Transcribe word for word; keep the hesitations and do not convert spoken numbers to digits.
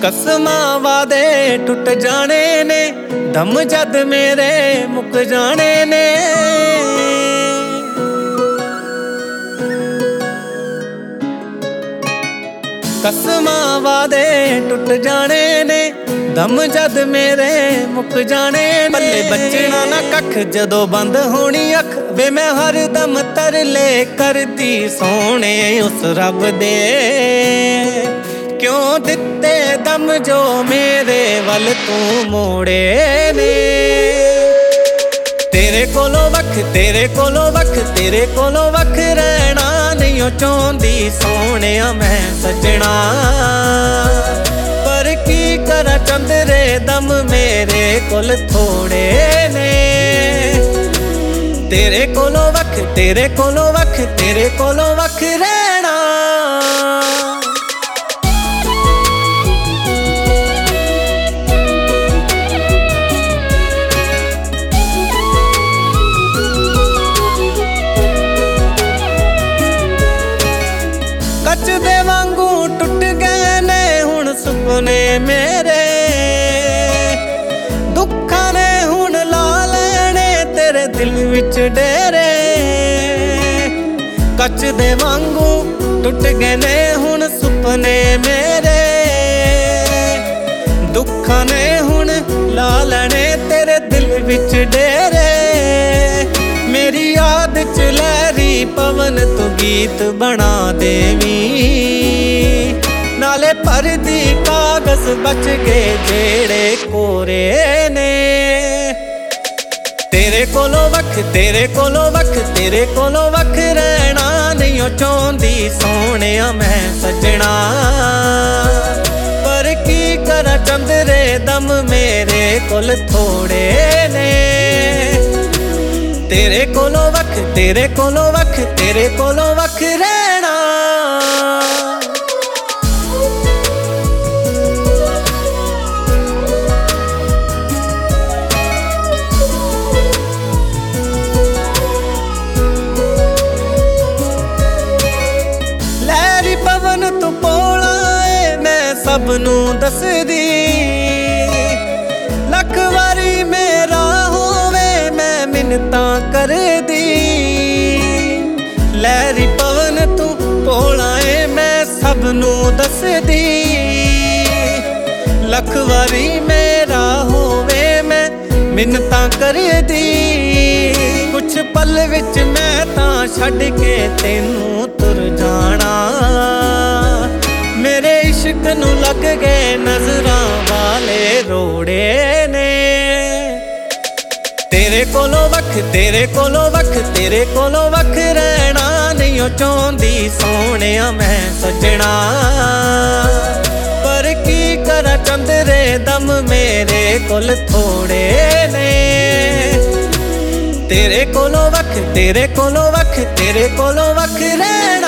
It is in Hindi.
कसमां वादे टुट जाने ने, दम जद मेरे मुक जाने ने। कसमां वादे टुट जाने ने, दम जद मेरे मुक जाने ने। पल्ले बचना ना कख जदों बंद होनी अख, वे मैं हर दम तरले करदी सोने उस रब दे। क्यों दिते दम जो मेरे वल तू मोड़े ने। तेरे कोलों वख तेरे कोलों वख तेरे कोलों वख रहना नहीं चाहती सोने मैं सजना। पर की करा चंदरे दम मेरे कोल थोड़े ने। तेरे कोलों वख तेरे कोलों वख तेरे कोलों वख रहना। कच दे वांगू टुट गए ने हुण सुपने मेरे। दुखां ने हुण ला लेने तेरे दिल विच डेरे। कच दे वांगू टुट गए ने हुण सुपने मेरे। दुखां ने हुण ला लेने तेरे दिल विच डेरे। मेरी याद च लहरी पवन तू गीत बना देवी। नाले परदी कागज बच गए जेड़े कोरे ने। तेरे कोलों वख तेरे कोलों वख तेरे कोलों वख रहना नहीं चाहती सोने मैं सजना। पर की करा चंदरे दम मेरे कोल थोड़े ने। तेरे कोलों वख तेरे कोलों वख तेरे कोलों वख रहना। लहरी पवन तू पोला है मैं सबनू दसदी। लख वारी मेरा होवे मैं मिन्नतां कर दी। लहरी पवन तू भोला है मैं सबनू दस दी। लख वारी मेरा होवे मैं मिन्नतां कर दी। कुछ पल विच मैं तां छड्ड के तेनू तुर जाना। मेरे इश्क नू लग गए नजरां वाले रोड़े ने। तेरे कोलों वख तेरे कोलों वख तेरे कोलों वख रहना नहीं चाहती सोने मैं सजना। पर की करा चंदरे दम मेरे कोल थोड़े ने। तेरे कोलों वख तेरे कोलों वख तेरे कोलों वख रहना।